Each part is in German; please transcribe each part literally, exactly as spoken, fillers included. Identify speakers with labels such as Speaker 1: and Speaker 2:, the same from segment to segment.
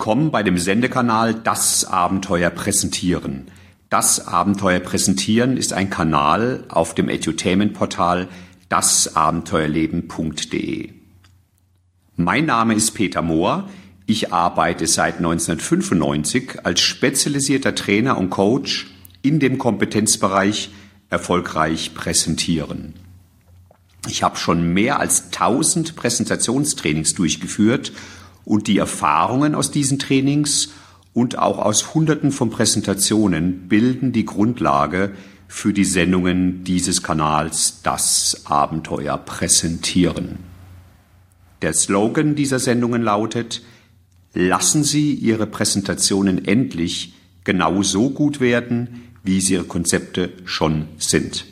Speaker 1: Willkommen bei dem Sendekanal Das Abenteuer Präsentieren. Das Abenteuer Präsentieren ist ein Kanal auf dem Edutainment-Portal das abenteuerleben punkt de. Mein Name ist Peter Mohr. Ich arbeite seit neunzehnhundertfünfundneunzig als spezialisierter Trainer und Coach in dem Kompetenzbereich erfolgreich präsentieren. Ich habe schon mehr als tausend Präsentationstrainings durchgeführt und die Erfahrungen aus diesen Trainings und auch aus Hunderten von Präsentationen bilden die Grundlage für die Sendungen dieses Kanals Das Abenteuer Präsentieren. Der Slogan dieser Sendungen lautet: Lassen Sie Ihre Präsentationen endlich genau so gut werden, wie sie Ihre Konzepte schon sind.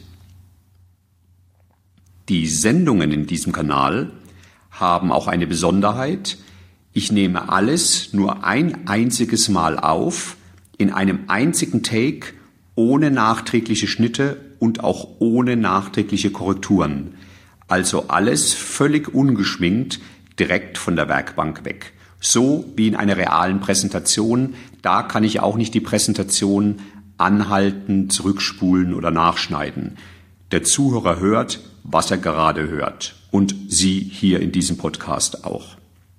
Speaker 1: Die Sendungen in diesem Kanal haben auch eine Besonderheit. Ich nehme alles nur ein einziges Mal auf, in einem einzigen Take, ohne nachträgliche Schnitte und auch ohne nachträgliche Korrekturen. Also alles völlig ungeschminkt, direkt von der Werkbank weg. So wie in einer realen Präsentation, da kann ich auch nicht die Präsentation anhalten, zurückspulen oder nachschneiden. Der Zuhörer hört, was er gerade hört. Und Sie hier in diesem Podcast auch.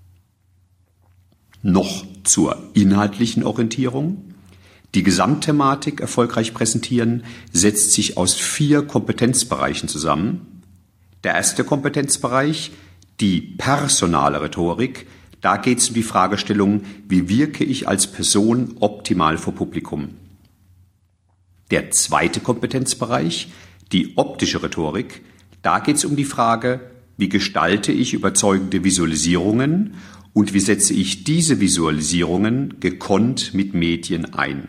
Speaker 1: Noch zur inhaltlichen Orientierung. Die Gesamtthematik erfolgreich präsentieren setzt sich aus vier Kompetenzbereichen zusammen. Der erste Kompetenzbereich, die personale Rhetorik. Da geht es um die Fragestellung, wie wirke ich als Person optimal vor Publikum. Der zweite Kompetenzbereich, die optische Rhetorik. Da geht es um die Frage, wie gestalte ich überzeugende Visualisierungen und wie setze ich diese Visualisierungen gekonnt mit Medien ein.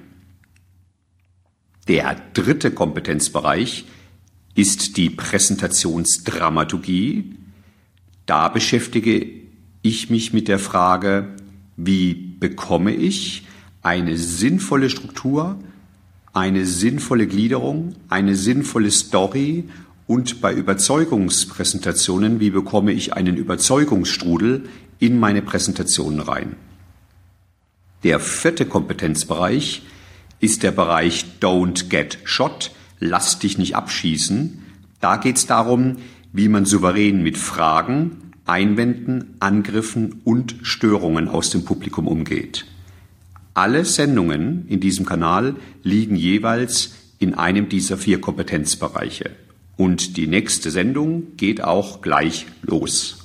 Speaker 1: Der dritte Kompetenzbereich ist die Präsentationsdramaturgie. Da beschäftige ich mich mit der Frage, wie bekomme ich eine sinnvolle Struktur, eine sinnvolle Gliederung, eine sinnvolle Story und bei Überzeugungspräsentationen, wie bekomme ich einen Überzeugungsstrudel in meine Präsentationen rein. Der vierte Kompetenzbereich ist der Bereich Don't Get Shot, lass dich nicht abschießen. Da geht es darum, wie man souverän mit Fragen, Einwänden, Angriffen und Störungen aus dem Publikum umgeht. Alle Sendungen in diesem Kanal liegen jeweils in einem dieser vier Kompetenzbereiche. Und die nächste Sendung geht auch gleich los.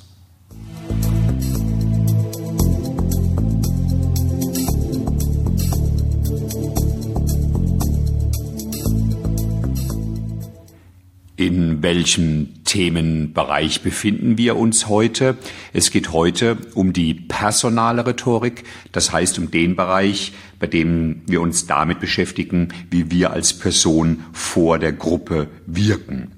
Speaker 1: In welchem Themenbereich befinden wir uns heute? Es geht heute um die personale Rhetorik, das heißt um den Bereich, bei dem wir uns damit beschäftigen, wie wir als Person vor der Gruppe wirken.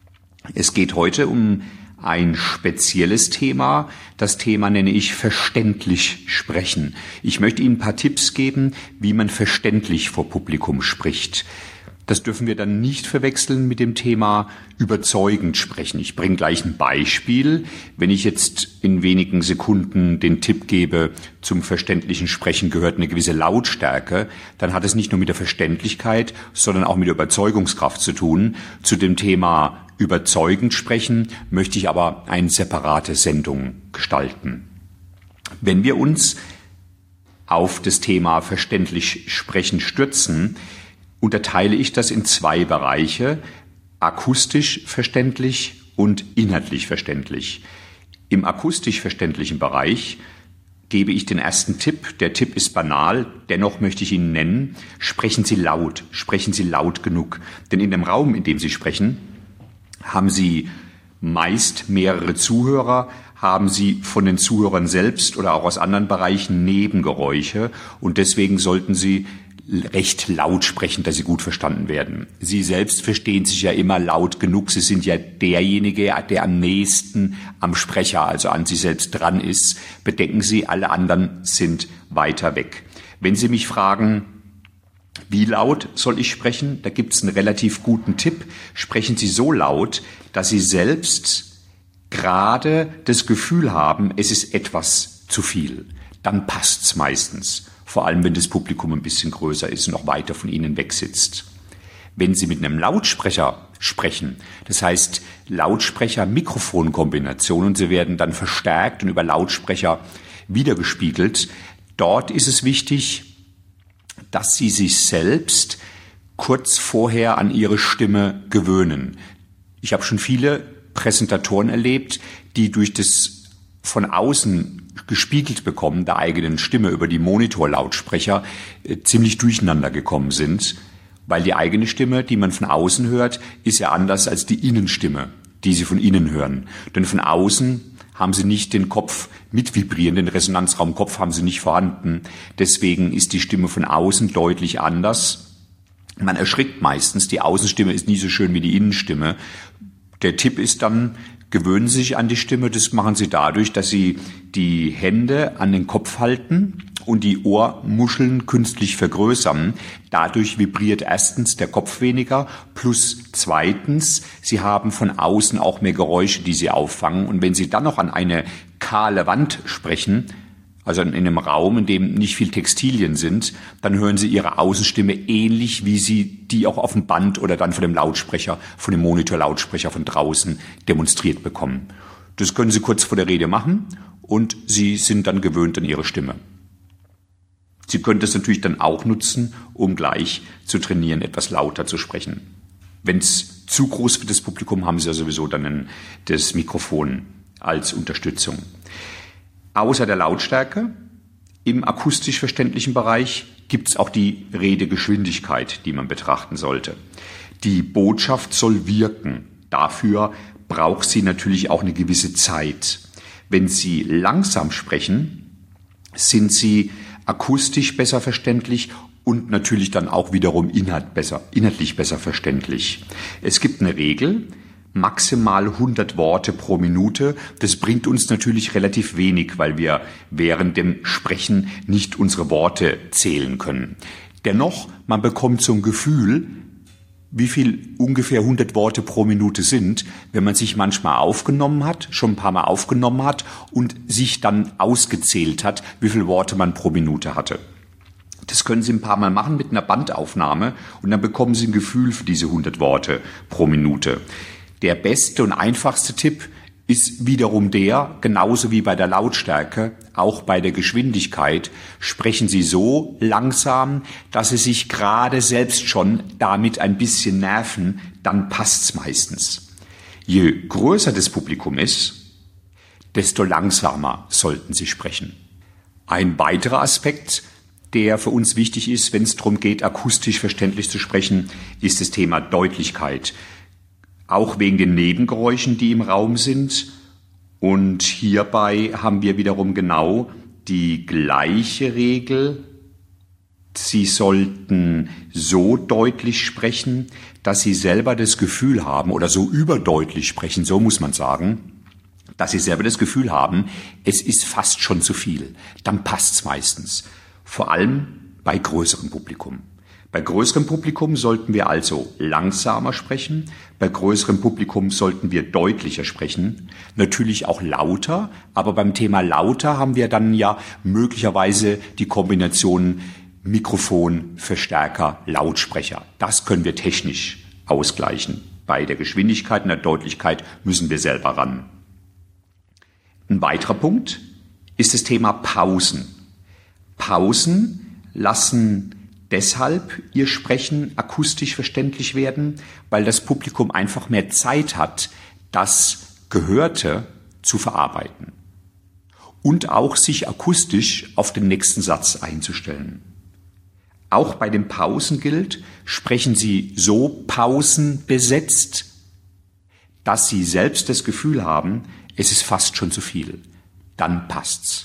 Speaker 1: Es geht heute um ein spezielles Thema. Das Thema nenne ich verständlich sprechen. Ich möchte Ihnen ein paar Tipps geben, wie man verständlich vor Publikum spricht. Das dürfen wir dann nicht verwechseln mit dem Thema überzeugend sprechen. Ich bringe gleich ein Beispiel. Wenn ich jetzt in wenigen Sekunden den Tipp gebe, zum verständlichen Sprechen gehört eine gewisse Lautstärke, dann hat es nicht nur mit der Verständlichkeit, sondern auch mit der Überzeugungskraft zu tun. Zu dem Thema überzeugend sprechen möchte ich aber eine separate Sendung gestalten. Wenn wir uns auf das Thema verständlich sprechen stürzen, unterteile ich das in zwei Bereiche, akustisch verständlich und inhaltlich verständlich. Im akustisch verständlichen Bereich gebe ich den ersten Tipp. Der Tipp ist banal, dennoch möchte ich ihn nennen. Sprechen Sie laut, sprechen Sie laut genug. Denn in dem Raum, in dem Sie sprechen, haben Sie meist mehrere Zuhörer, haben Sie von den Zuhörern selbst oder auch aus anderen Bereichen Nebengeräusche und deswegen sollten Sie recht laut sprechen, dass Sie gut verstanden werden. Sie selbst verstehen sich ja immer laut genug. Sie sind ja derjenige, der am nächsten am Sprecher, also an sich selbst dran ist. Bedenken Sie, alle anderen sind weiter weg. Wenn Sie mich fragen, wie laut soll ich sprechen, da gibt es einen relativ guten Tipp. Sprechen Sie so laut, dass Sie selbst gerade das Gefühl haben, es ist etwas zu viel. dann passt's meistens. Vor allem, wenn das Publikum ein bisschen größer ist und noch weiter von Ihnen weg sitzt. Wenn Sie mit einem Lautsprecher sprechen, das heißt Lautsprecher-Mikrofon-Kombination, und Sie werden dann verstärkt und über Lautsprecher wiedergespiegelt, dort ist es wichtig, dass Sie sich selbst kurz vorher an Ihre Stimme gewöhnen. Ich habe schon viele Präsentatoren erlebt, die durch das von außen gespiegelt bekommen der eigenen Stimme über die Monitorlautsprecher äh, ziemlich durcheinander gekommen sind, weil die eigene Stimme, die man von außen hört, ist ja anders als die Innenstimme, die Sie von innen hören. Denn von außen haben Sie nicht den Kopf mitvibrieren, den Resonanzraumkopf haben Sie nicht vorhanden. Deswegen ist die Stimme von außen deutlich anders. Man erschrickt meistens, die Außenstimme ist nie so schön wie die Innenstimme. Der Tipp ist dann, gewöhnen Sie sich an die Stimme. Das machen Sie dadurch, dass Sie die Hände an den Kopf halten und die Ohrmuscheln künstlich vergrößern. Dadurch vibriert erstens der Kopf weniger, plus zweitens, Sie haben von außen auch mehr Geräusche, die Sie auffangen. Und wenn Sie dann noch an eine kahle Wand sprechen, also in einem Raum, in dem nicht viel Textilien sind, dann hören Sie Ihre Außenstimme ähnlich, wie Sie die auch auf dem Band oder dann von dem Lautsprecher, von dem Monitorlautsprecher von draußen demonstriert bekommen. Das können Sie kurz vor der Rede machen und Sie sind dann gewöhnt an Ihre Stimme. Sie können das natürlich dann auch nutzen, um gleich zu trainieren, etwas lauter zu sprechen. Wenn es zu groß wird, das Publikum, haben Sie ja sowieso dann ein, das Mikrofon als Unterstützung. Außer der Lautstärke im akustisch verständlichen Bereich gibt es auch die Redegeschwindigkeit, die man betrachten sollte. Die Botschaft soll wirken. Dafür braucht sie natürlich auch eine gewisse Zeit. Wenn Sie langsam sprechen, sind Sie akustisch besser verständlich und natürlich dann auch wiederum inhalt besser, inhaltlich besser verständlich. Es gibt eine Regel, maximal hundert Worte pro Minute. Das bringt uns natürlich relativ wenig, weil wir während dem Sprechen nicht unsere Worte zählen können. Dennoch, man bekommt so ein Gefühl, wie viel ungefähr hundert Worte pro Minute sind, wenn man sich manchmal aufgenommen hat, schon ein paar Mal aufgenommen hat und sich dann ausgezählt hat, wie viele Worte man pro Minute hatte. Das können Sie ein paar Mal machen mit einer Bandaufnahme und dann bekommen Sie ein Gefühl für diese hundert Worte pro Minute. Der beste und einfachste Tipp ist wiederum der, genauso wie bei der Lautstärke, auch bei der Geschwindigkeit, sprechen Sie so langsam, dass Sie sich gerade selbst schon damit ein bisschen nerven, dann passt's meistens. Je größer das Publikum ist, desto langsamer sollten Sie sprechen. Ein weiterer Aspekt, der für uns wichtig ist, wenn es darum geht, akustisch verständlich zu sprechen, ist das Thema Deutlichkeit. Auch wegen den Nebengeräuschen, die im Raum sind. Und hierbei haben wir wiederum genau die gleiche Regel. Sie sollten so deutlich sprechen, dass Sie selber das Gefühl haben, oder so überdeutlich sprechen, so muss man sagen, dass Sie selber das Gefühl haben, es ist fast schon zu viel. Dann passt's meistens. Vor allem bei größerem Publikum. Bei größerem Publikum sollten wir also langsamer sprechen. Bei größerem Publikum sollten wir deutlicher sprechen. Natürlich auch lauter. Aber beim Thema lauter haben wir dann ja möglicherweise die Kombination Mikrofon, Verstärker, Lautsprecher. Das können wir technisch ausgleichen. Bei der Geschwindigkeit und der Deutlichkeit müssen wir selber ran. Ein weiterer Punkt ist das Thema Pausen. Pausen lassen deshalb Ihr Sprechen akustisch verständlich werden, weil das Publikum einfach mehr Zeit hat, das Gehörte zu verarbeiten und auch sich akustisch auf den nächsten Satz einzustellen. Auch bei den Pausen gilt, sprechen Sie so pausenbesetzt, dass Sie selbst das Gefühl haben, es ist fast schon zu viel. Dann passt's.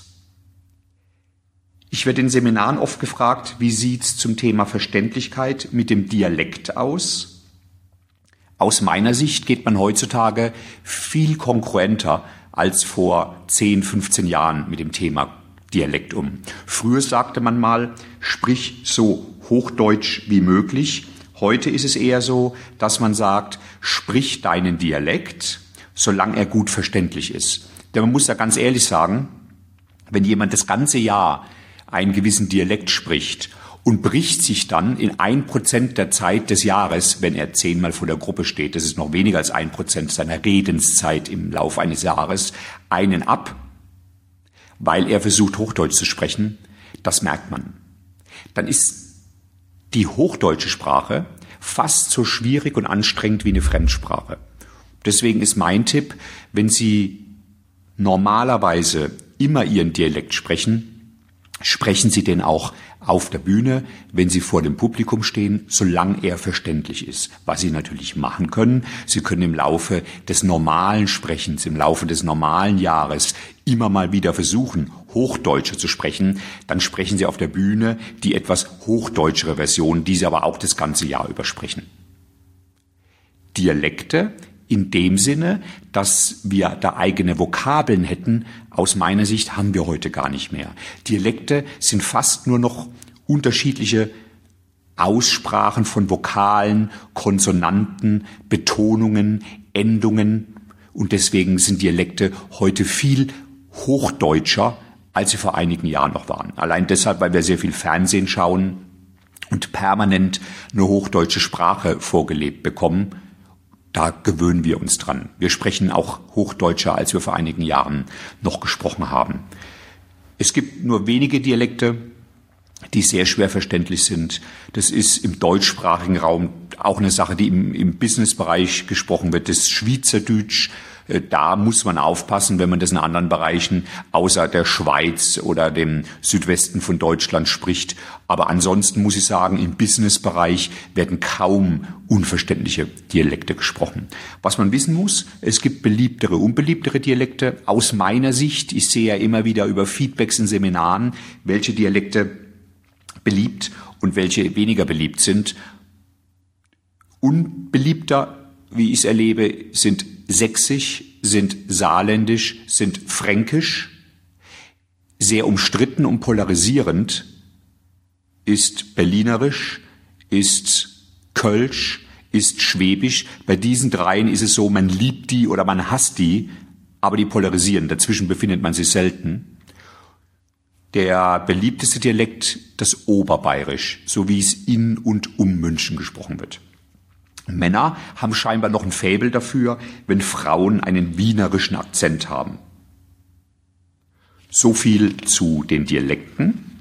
Speaker 1: Ich werde in Seminaren oft gefragt, wie sieht's zum Thema Verständlichkeit mit dem Dialekt aus? Aus meiner Sicht geht man heutzutage viel kongruenter als vor zehn, fünfzehn Jahren mit dem Thema Dialekt um. Früher sagte man mal, sprich so hochdeutsch wie möglich. Heute ist es eher so, dass man sagt, sprich deinen Dialekt, solange er gut verständlich ist. Denn man muss ja ganz ehrlich sagen, Wenn jemand das ganze Jahr einen gewissen Dialekt spricht und bricht sich dann in ein Prozent der Zeit des Jahres, wenn er zehnmal vor der Gruppe steht, das ist noch weniger als ein Prozent seiner Redenszeit im Laufe eines Jahres, einen ab, weil er versucht, Hochdeutsch zu sprechen, das merkt man. Dann ist die hochdeutsche Sprache fast so schwierig und anstrengend wie eine Fremdsprache. Deswegen ist mein Tipp, wenn Sie normalerweise immer Ihren Dialekt sprechen, sprechen Sie den auch auf der Bühne, wenn Sie vor dem Publikum stehen, solange er verständlich ist. Was Sie natürlich machen können, Sie können im Laufe des normalen Sprechens, im Laufe des normalen Jahres immer mal wieder versuchen, Hochdeutsche zu sprechen. Dann sprechen Sie auf der Bühne die etwas hochdeutschere Version, die Sie aber auch das ganze Jahr über sprechen. Dialekte in dem Sinne, dass wir da eigene Vokabeln hätten, aus meiner Sicht haben wir heute gar nicht mehr. Dialekte sind fast nur noch unterschiedliche Aussprachen von Vokalen, Konsonanten, Betonungen, Endungen. Und deswegen sind Dialekte heute viel hochdeutscher, als sie vor einigen Jahren noch waren. Allein deshalb, weil wir sehr viel Fernsehen schauen und permanent eine hochdeutsche Sprache vorgelebt bekommen. Da gewöhnen wir uns dran. Wir sprechen auch Hochdeutscher, als wir vor einigen Jahren noch gesprochen haben. Es gibt nur wenige Dialekte, die sehr schwer verständlich sind. Das ist im deutschsprachigen Raum auch eine Sache, die im, im Businessbereich gesprochen wird, das Schweizerdeutsch. Da muss man aufpassen, wenn man das in anderen Bereichen außer der Schweiz oder dem Südwesten von Deutschland spricht. Aber ansonsten muss ich sagen, im Businessbereich werden kaum unverständliche Dialekte gesprochen. Was man wissen muss, es gibt beliebtere, unbeliebtere Dialekte. Aus meiner Sicht, ich sehe ja immer wieder über Feedbacks in Seminaren, welche Dialekte beliebt und welche weniger beliebt sind. Unbeliebter, wie ich es erlebe, sind Sächsisch, sind Saarländisch, sind Fränkisch. Sehr umstritten und polarisierend ist Berlinerisch, ist Kölsch, ist Schwäbisch. Bei diesen dreien ist es so, man liebt die oder man hasst die, aber die polarisieren. Dazwischen befindet man sich selten. Der beliebteste Dialekt, das Oberbayerisch, so wie es in und um München gesprochen wird. Männer haben scheinbar noch ein Faible dafür, wenn Frauen einen wienerischen Akzent haben. So viel zu den Dialekten.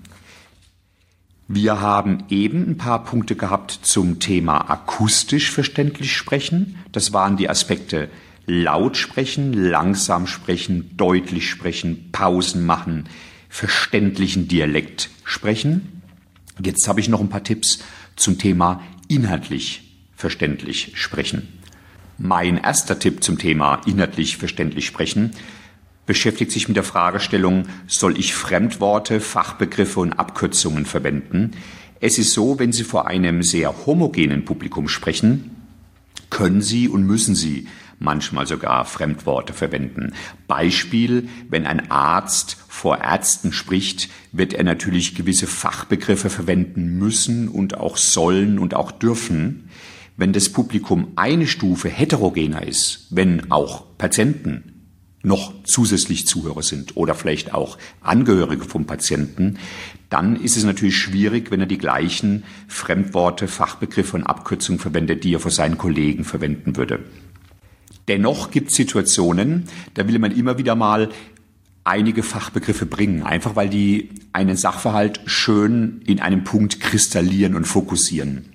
Speaker 1: Wir haben eben ein paar Punkte gehabt zum Thema akustisch verständlich sprechen. Das waren die Aspekte laut sprechen, langsam sprechen, deutlich sprechen, Pausen machen, verständlichen Dialekt sprechen. Jetzt habe ich noch ein paar Tipps zum Thema inhaltlich verständlich sprechen. Mein erster Tipp zum Thema inhaltlich verständlich sprechen beschäftigt sich mit der Fragestellung, soll ich Fremdworte, Fachbegriffe und Abkürzungen verwenden? Es ist so, wenn Sie vor einem sehr homogenen Publikum sprechen, können Sie und müssen Sie manchmal sogar Fremdworte verwenden. Beispiel, wenn ein Arzt vor Ärzten spricht, wird er natürlich gewisse Fachbegriffe verwenden müssen und auch sollen und auch dürfen. Wenn das Publikum eine Stufe heterogener ist, wenn auch Patienten noch zusätzlich Zuhörer sind oder vielleicht auch Angehörige vom Patienten, dann ist es natürlich schwierig, wenn er die gleichen Fremdworte, Fachbegriffe und Abkürzungen verwendet, die er vor seinen Kollegen verwenden würde. Dennoch gibt es Situationen, da will man immer wieder mal einige Fachbegriffe bringen, einfach weil die einen Sachverhalt schön in einem Punkt kristallieren und fokussieren.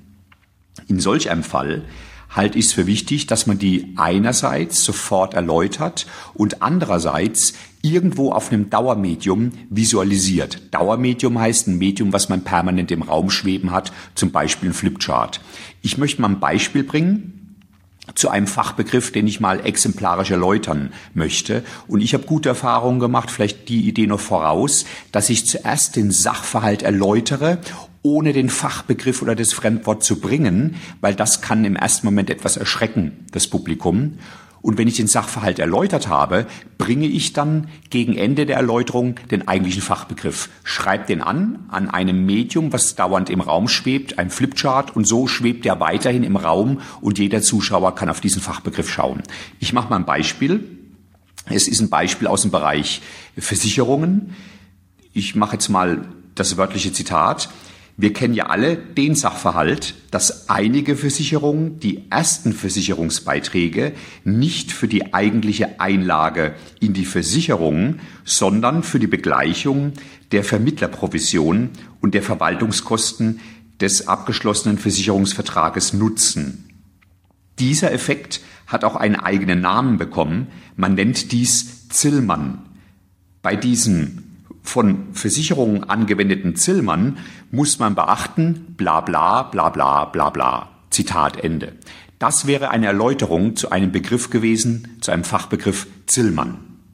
Speaker 1: In solch einem Fall halte ich es für wichtig, dass man die einerseits sofort erläutert und andererseits irgendwo auf einem Dauermedium visualisiert. Dauermedium heißt ein Medium, was man permanent im Raum schweben hat, zum Beispiel ein Flipchart. Ich möchte mal ein Beispiel bringen zu einem Fachbegriff, den ich mal exemplarisch erläutern möchte. Und ich habe gute Erfahrungen gemacht, vielleicht die Idee noch voraus, dass ich zuerst den Sachverhalt erläutere, ohne den Fachbegriff oder das Fremdwort zu bringen, weil das kann im ersten Moment etwas erschrecken, das Publikum. Und wenn ich den Sachverhalt erläutert habe, bringe ich dann gegen Ende der Erläuterung den eigentlichen Fachbegriff. Schreibe den an, an einem Medium, was dauernd im Raum schwebt, ein Flipchart, und so schwebt er weiterhin im Raum und jeder Zuschauer kann auf diesen Fachbegriff schauen. Ich mache mal ein Beispiel. Es ist ein Beispiel aus dem Bereich Versicherungen. ich mache jetzt mal das wörtliche Zitat. Wir kennen ja alle den Sachverhalt, dass einige Versicherungen die ersten Versicherungsbeiträge nicht für die eigentliche Einlage in die Versicherung, sondern für die Begleichung der Vermittlerprovision und der Verwaltungskosten des abgeschlossenen Versicherungsvertrages nutzen. Dieser Effekt hat auch einen eigenen Namen bekommen. Man nennt dies Zillmann. Bei diesem von Versicherungen angewendeten Zillmann muss man beachten, bla bla bla bla bla bla. Zitat Ende. Das wäre eine Erläuterung zu einem Begriff gewesen, zu einem Fachbegriff Zillmann.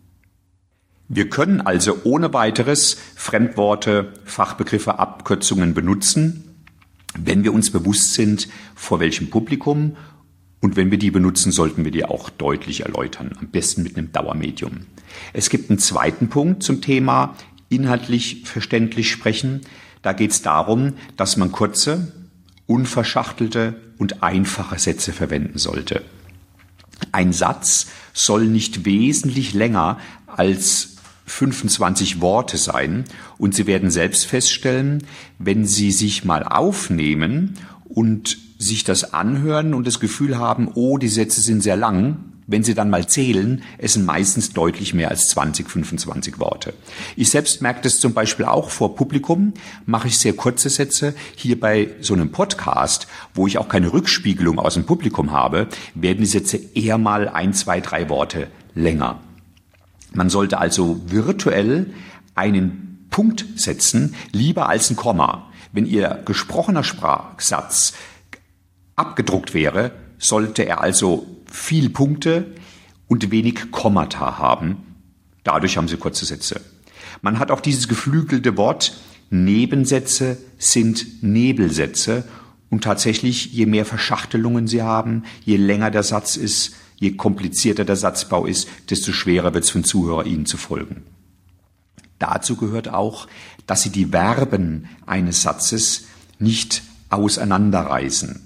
Speaker 1: Wir können also ohne weiteres Fremdworte, Fachbegriffe, Abkürzungen benutzen, wenn wir uns bewusst sind, vor welchem Publikum, und wenn wir die benutzen, sollten wir die auch deutlich erläutern, am besten mit einem Dauermedium. Es gibt einen zweiten Punkt zum Thema inhaltlich verständlich sprechen. Da geht es darum, dass man kurze, unverschachtelte und einfache Sätze verwenden sollte. Ein Satz soll nicht wesentlich länger als fünfundzwanzig Worte sein, und Sie werden selbst feststellen, wenn Sie sich mal aufnehmen und sich das anhören und das Gefühl haben, oh, die Sätze sind sehr lang, wenn Sie dann mal zählen, es sind meistens deutlich mehr als zwanzig, fünfundzwanzig Worte. Ich selbst merke das zum Beispiel auch vor Publikum, mache ich sehr kurze Sätze. Hier bei so einem Podcast, wo ich auch keine Rückspiegelung aus dem Publikum habe, werden die Sätze eher mal ein, zwei, drei Worte länger. Man sollte also virtuell einen Punkt setzen, lieber als ein Komma. Wenn Ihr gesprochener Sprachsatz abgedruckt wäre, sollte er also viel Punkte und wenig Kommata haben. Dadurch haben Sie kurze Sätze. Man hat auch dieses geflügelte Wort, Nebensätze sind Nebelsätze. Und tatsächlich, je mehr Verschachtelungen Sie haben, je länger der Satz ist, je komplizierter der Satzbau ist, desto schwerer wird es für den Zuhörer, Ihnen zu folgen. Dazu gehört auch, dass Sie die Verben eines Satzes nicht auseinanderreißen.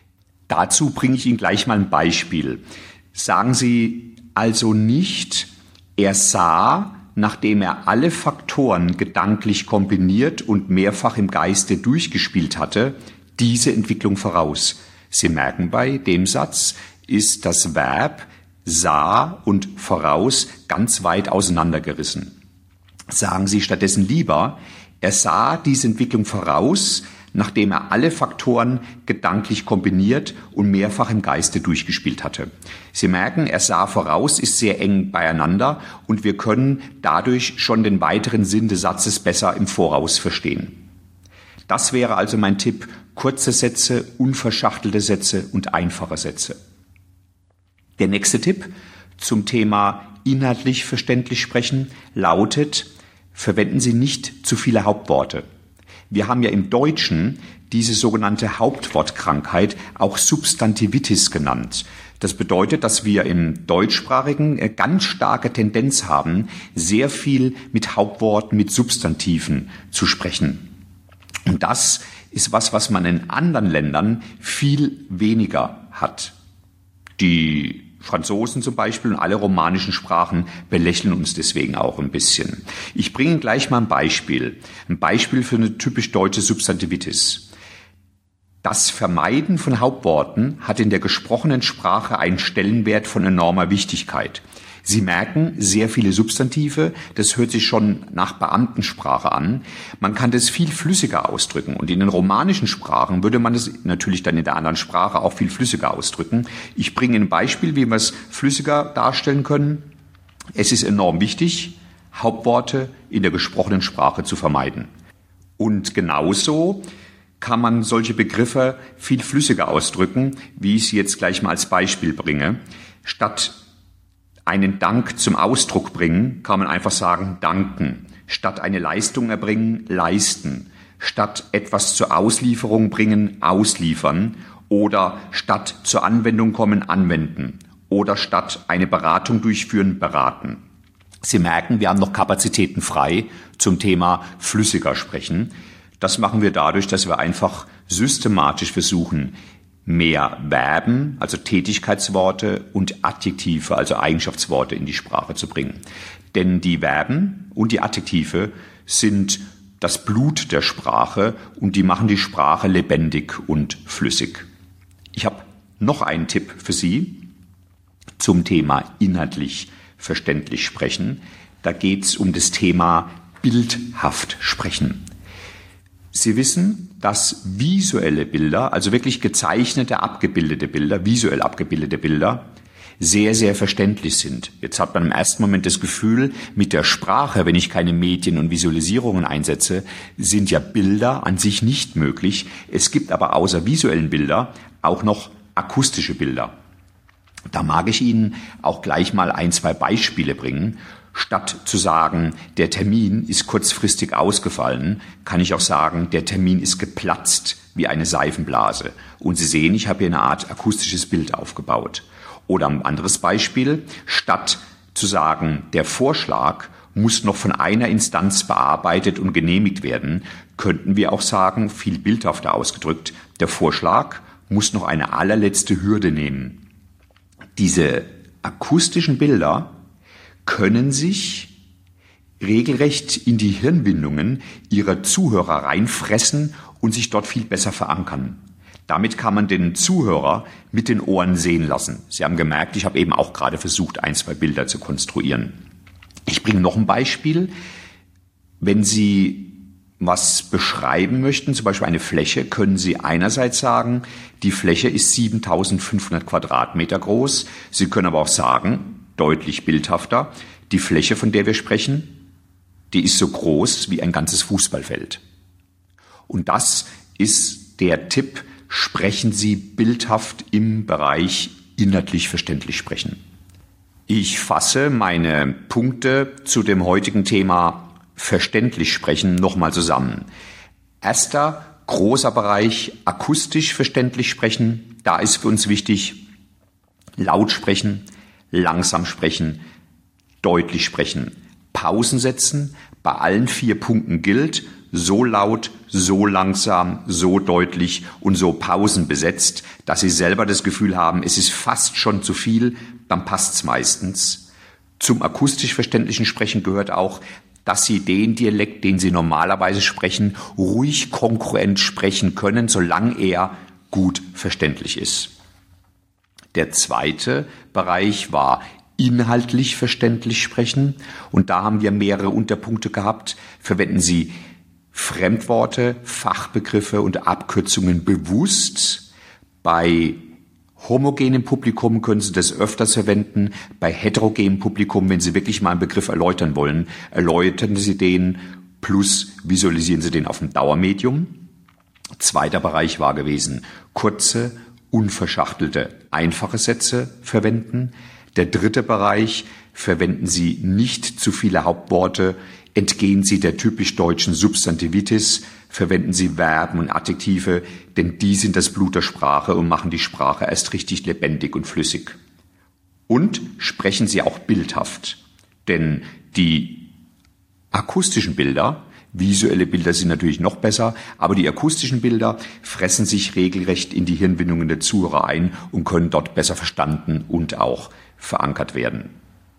Speaker 1: Dazu bringe ich Ihnen gleich mal ein Beispiel. Sagen Sie also nicht, er sah, nachdem er alle Faktoren gedanklich kombiniert und mehrfach im Geiste durchgespielt hatte, diese Entwicklung voraus. Sie merken, bei dem Satz ist das Verb sah und voraus ganz weit auseinandergerissen. Sagen Sie stattdessen lieber, er sah diese Entwicklung voraus, nachdem er alle Faktoren gedanklich kombiniert und mehrfach im Geiste durchgespielt hatte. Sie merken, er sah voraus, ist sehr eng beieinander, und wir können dadurch schon den weiteren Sinn des Satzes besser im Voraus verstehen. Das wäre also mein Tipp: kurze Sätze, unverschachtelte Sätze und einfache Sätze. Der nächste Tipp zum Thema inhaltlich verständlich sprechen lautet: Verwenden Sie nicht zu viele Hauptworte. Wir haben ja im Deutschen diese sogenannte Hauptwortkrankheit auch Substantivitis genannt. Das bedeutet, dass wir im Deutschsprachigen eine ganz starke Tendenz haben, sehr viel mit Hauptworten, mit Substantiven zu sprechen. Und das ist was, was man in anderen Ländern viel weniger hat. Die Franzosen zum Beispiel und alle romanischen Sprachen belächeln uns deswegen auch ein bisschen. Ich bringe Ihnen gleich mal ein Beispiel. Ein Beispiel für eine typisch deutsche Substantivitis. Das Vermeiden von Hauptworten hat in der gesprochenen Sprache einen Stellenwert von enormer Wichtigkeit. Sie merken, sehr viele Substantive, das hört sich schon nach Beamtensprache an. Man kann das viel flüssiger ausdrücken, und in den romanischen Sprachen würde man das natürlich dann in der anderen Sprache auch viel flüssiger ausdrücken. Ich bringe ein Beispiel, wie wir es flüssiger darstellen können. Es ist enorm wichtig, Hauptworte in der gesprochenen Sprache zu vermeiden. Und genauso kann man solche Begriffe viel flüssiger ausdrücken, wie ich sie jetzt gleich mal als Beispiel bringe. Statt einen Dank zum Ausdruck bringen, kann man einfach sagen danken. Statt eine Leistung erbringen, leisten. Statt etwas zur Auslieferung bringen, ausliefern. Oder statt zur Anwendung kommen, anwenden. Oder statt eine Beratung durchführen, beraten. Sie merken, wir haben noch Kapazitäten frei zum Thema flüssiger sprechen. Das machen wir dadurch, dass wir einfach systematisch versuchen, mehr Verben, also Tätigkeitsworte, und Adjektive, also Eigenschaftsworte, in die Sprache zu bringen. Denn die Verben und die Adjektive sind das Blut der Sprache und die machen die Sprache lebendig und flüssig. Ich habe noch einen Tipp für Sie zum Thema inhaltlich verständlich sprechen. Da geht es um das Thema bildhaft sprechen. Sie wissen, dass visuelle Bilder, also wirklich gezeichnete, abgebildete Bilder, visuell abgebildete Bilder, sehr, sehr verständlich sind. Jetzt hat man im ersten Moment das Gefühl, mit der Sprache, wenn ich keine Medien und Visualisierungen einsetze, sind ja Bilder an sich nicht möglich. Es gibt aber außer visuellen Bilder auch noch akustische Bilder. Da mag ich Ihnen auch gleich mal ein, zwei Beispiele bringen. Statt zu sagen, der Termin ist kurzfristig ausgefallen, kann ich auch sagen, der Termin ist geplatzt wie eine Seifenblase. Und Sie sehen, ich habe hier eine Art akustisches Bild aufgebaut. Oder ein anderes Beispiel, statt zu sagen, der Vorschlag muss noch von einer Instanz bearbeitet und genehmigt werden, könnten wir auch sagen, viel bildhafter ausgedrückt, der Vorschlag muss noch eine allerletzte Hürde nehmen. Diese akustischen Bilder können sich regelrecht in die Hirnwindungen ihrer Zuhörer reinfressen und sich dort viel besser verankern. Damit kann man den Zuhörer mit den Ohren sehen lassen. Sie haben gemerkt, ich habe eben auch gerade versucht, ein, zwei Bilder zu konstruieren. Ich bringe noch ein Beispiel. Wenn Sie was beschreiben möchten, zum Beispiel eine Fläche, können Sie einerseits sagen, die Fläche ist siebentausendfünfhundert Quadratmeter groß. Sie können aber auch sagen, deutlich bildhafter, die Fläche, von der wir sprechen, die ist so groß wie ein ganzes Fußballfeld. Und das ist der Tipp, sprechen Sie bildhaft im Bereich inhaltlich verständlich sprechen. Ich fasse meine Punkte zu dem heutigen Thema verständlich sprechen nochmal zusammen. Erster großer Bereich, akustisch verständlich sprechen. Da ist für uns wichtig, laut sprechen, langsam sprechen, deutlich sprechen, Pausen setzen. Bei allen vier Punkten gilt, so laut, so langsam, so deutlich und so Pausen besetzt, dass Sie selber das Gefühl haben, es ist fast schon zu viel, dann passt's meistens. Zum akustisch verständlichen Sprechen gehört auch, dass Sie den Dialekt, den Sie normalerweise sprechen, ruhig kongruent sprechen können, solange er gut verständlich ist. Der zweite Bereich war inhaltlich verständlich sprechen. Und da haben wir mehrere Unterpunkte gehabt. Verwenden Sie Fremdworte, Fachbegriffe und Abkürzungen bewusst. Bei homogenem Publikum können Sie das öfters verwenden. Bei heterogenem Publikum, wenn Sie wirklich mal einen Begriff erläutern wollen, erläutern Sie den plus visualisieren Sie den auf dem Dauermedium. Zweiter Bereich war gewesen, kurze, unverschachtelte, einfache Sätze verwenden. Der dritte Bereich, verwenden Sie nicht zu viele Hauptworte, entgehen Sie der typisch deutschen Substantivitis, verwenden Sie Verben und Adjektive, denn die sind das Blut der Sprache und machen die Sprache erst richtig lebendig und flüssig. Und sprechen Sie auch bildhaft, denn die akustischen Bilder, visuelle Bilder sind natürlich noch besser, aber die akustischen Bilder fressen sich regelrecht in die Hirnwindungen der Zuhörer ein und können dort besser verstanden und auch verankert werden.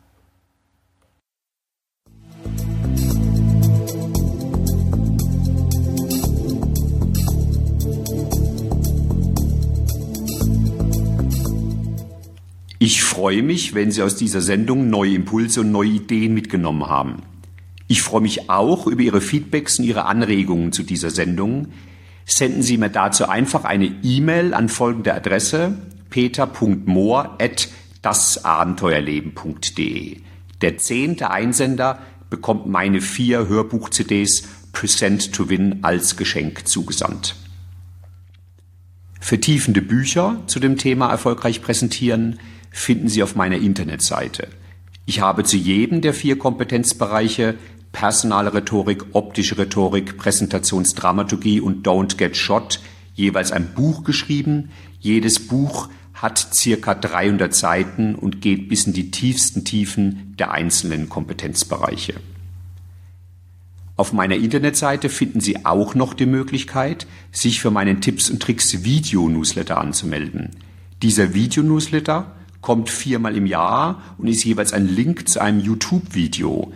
Speaker 1: Ich freue mich, wenn Sie aus dieser Sendung neue Impulse und neue Ideen mitgenommen haben. Ich freue mich auch über Ihre Feedbacks und Ihre Anregungen zu dieser Sendung. Senden Sie mir dazu einfach eine E-Mail an folgende Adresse peter punkt mohr at das abenteuerleben punkt de. Der zehnte Einsender bekommt meine vier Hörbuch-C Ds Present to Win als Geschenk zugesandt. Vertiefende Bücher zu dem Thema erfolgreich präsentieren finden Sie auf meiner Internetseite. Ich habe zu jedem der vier Kompetenzbereiche personale Rhetorik, optische Rhetorik, Präsentationsdramaturgie und Don't Get Shot jeweils ein Buch geschrieben. Jedes Buch hat circa dreihundert Seiten und geht bis in die tiefsten Tiefen der einzelnen Kompetenzbereiche. Auf meiner Internetseite finden Sie auch noch die Möglichkeit, sich für meinen Tipps und Tricks Video-Newsletter anzumelden. Dieser Video-Newsletter kommt viermal im Jahr und ist jeweils ein Link zu einem YouTube-Video.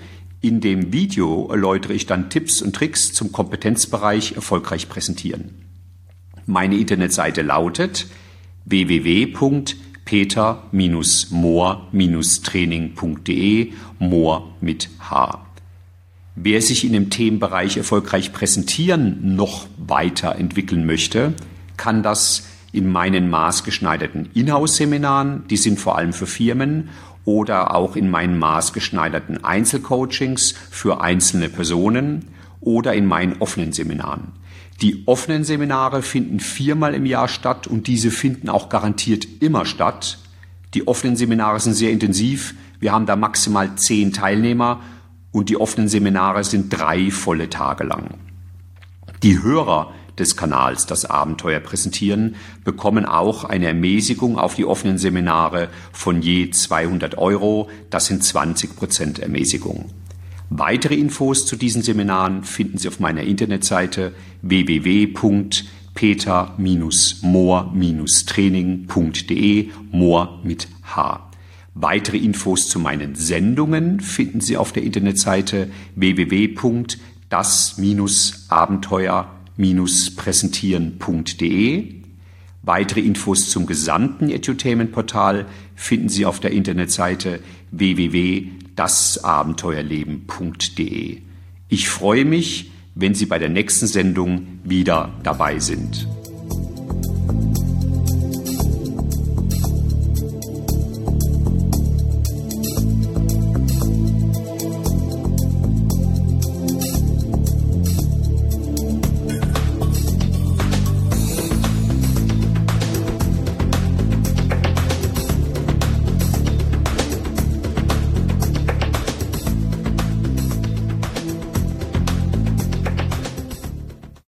Speaker 1: In dem Video erläutere ich dann Tipps und Tricks zum Kompetenzbereich erfolgreich präsentieren. Meine Internetseite lautet w w w punkt peter Bindestrich mohr Bindestrich training punkt de, Mohr mit H. Wer sich in dem Themenbereich erfolgreich präsentieren noch weiterentwickeln möchte, kann das in meinen maßgeschneiderten Inhouse-Seminaren, die sind vor allem für Firmen, oder auch in meinen maßgeschneiderten Einzelcoachings für einzelne Personen oder in meinen offenen Seminaren. Die offenen Seminare finden viermal im Jahr statt und diese finden auch garantiert immer statt. Die offenen Seminare sind sehr intensiv. Wir haben da maximal zehn Teilnehmer und die offenen Seminare sind drei volle Tage lang. Die Hörer des Kanals Das Abenteuer präsentieren, bekommen auch eine Ermäßigung auf die offenen Seminare von je zweihundert Euro. Das sind zwanzig Prozent Ermäßigung. Weitere Infos zu diesen Seminaren finden Sie auf meiner Internetseite w w w punkt peter Bindestrich mohr Bindestrich training punkt de, Mohr mit H. Weitere Infos zu meinen Sendungen finden Sie auf der Internetseite w w w punkt das Abenteuer präsentieren punkt de. Weitere Infos zum gesamten Edutainment-Portal finden Sie auf der Internetseite w w w punkt das abenteuerleben punkt de. Ich freue mich, wenn Sie bei der nächsten Sendung wieder dabei sind.